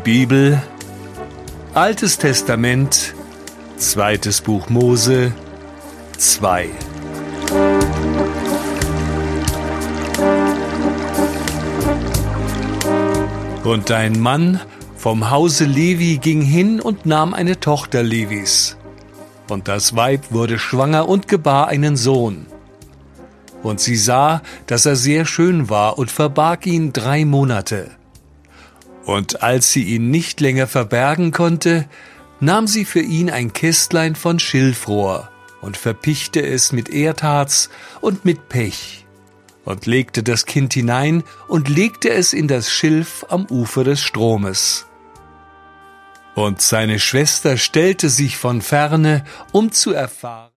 Bibel, Altes Testament, zweites Buch Mose, 2. Und ein Mann vom Hause Levi ging hin und nahm eine Tochter Levis. Und das Weib wurde schwanger und gebar einen Sohn. Und sie sah, dass er sehr schön war und verbarg ihn 3 Monate. Und als sie ihn nicht länger verbergen konnte, nahm sie für ihn ein Kästlein von Schilfrohr und verpichte es mit Erdharz und mit Pech und legte das Kind hinein und legte es in das Schilf am Ufer des Stromes. Und seine Schwester stellte sich von ferne, um zu erfahren,